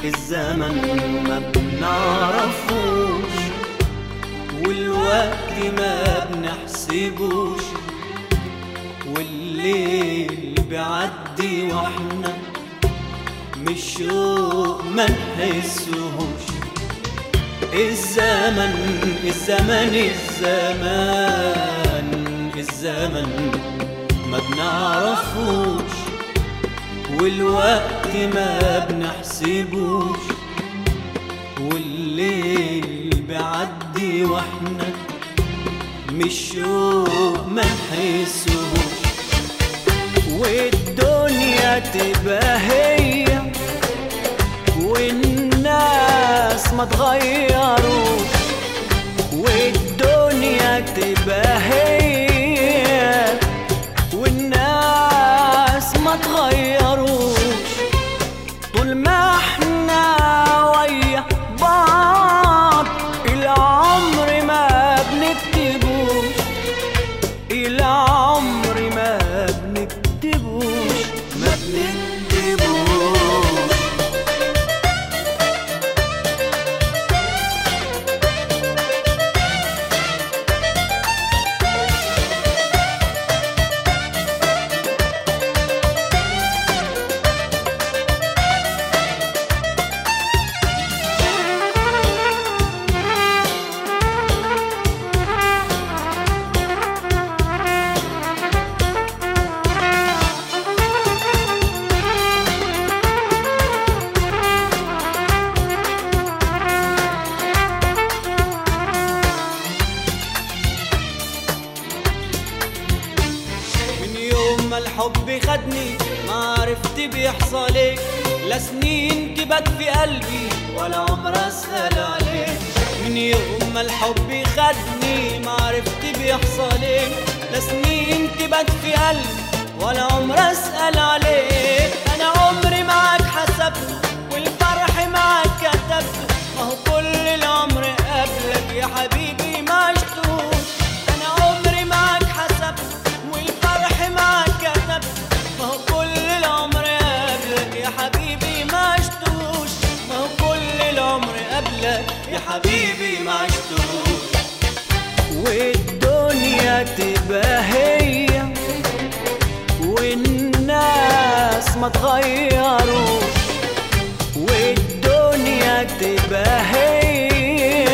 الزمن ما بنعرفوش والوقت ما بنحسبوش والليل بيعدي واحنا مش شوق ما نحسهوش. الزمن الزمن الزمان الزمن ما بنعرفوش والوقت ما بنحسبوش والليل بيعدي واحنا مش شوق ما نحسهوش. والدنيا تبقى هي والناس ما تغيروش والدنيا تبقى هي والناس ما تغيروش طول ما احنا ويا بعض العمر ما بنكتبوش العمر ما بنكتبوش ما بنكتبوش. الحب خدني ما عرفت بيحصل ايه لا سنين تبات في قلبي ولا عمر اسأل عليه. من يوم ما الحب خدني ما عرفت بيحصل ايه لا سنين تبات في قلبي ولا عمر اسأل عليه. انا عمري معاك حسبت والفرح معاك كتبت ما هو كل العمر قبلك يا حبيبي ما عشتوش. انا عمري معاك حسبت والفرح معاك كتبت ما هو كل العمر قبلك يا حبيبي ما عشتوش ما هو كل العمر قبلك يا حبيبي ما عشتوش. والدنيا تبقى هي والناس ما تغيروش والدنيا تبقى هي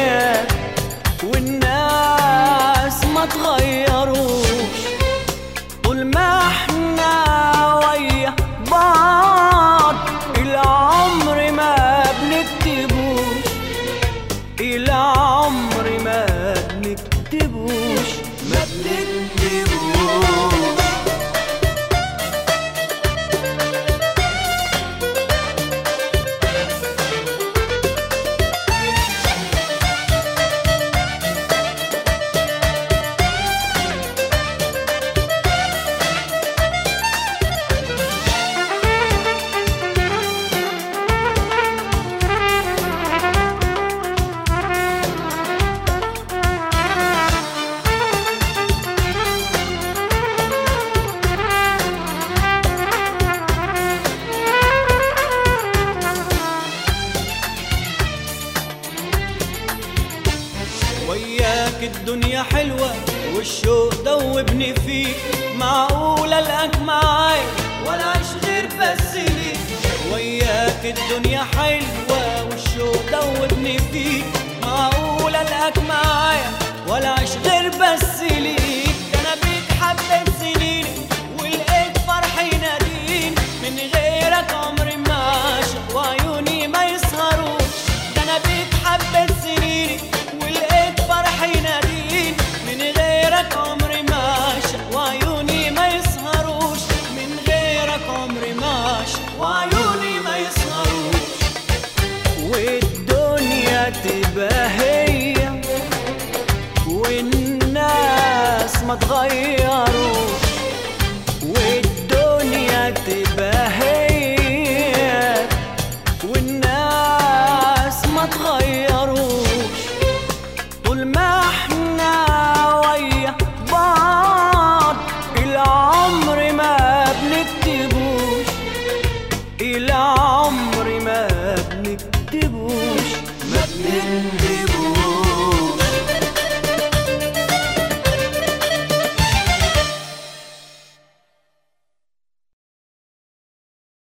والناس ما تغيروش طول ما احنا ويا بعض العمر ما بنكتبوش العمر ما بنكتبوش ما بنكتبوش. وياك الدنيا حلوة والشوق دوبني فيك معقولة القاك معايا ولا عيش غير بس ليك. وياك الدنيا حلوة والشوق دوبني فيك معقولة القاك معايا ولا عيش غير بس ليك. انا بيك حبيت سنيني ولقيت فرحي ناديني من غيرك عمري ما عاشق وعيوني ما يسهروش. انا بيك حبيت سنيني ولقيت فرحي ناديني من غيرك عمري ما عاشق وعيوني ما يسهروش من غيرك عمري ما عاشق وعيوني ما يسهروش. والدنيا تبقى هي والناس ما تغيروش والدنيا تبقى هي والناس ما تغيروش طول ما احنا ويا بعض العمر ما بنكتبوش العمر ما بنكتبوش من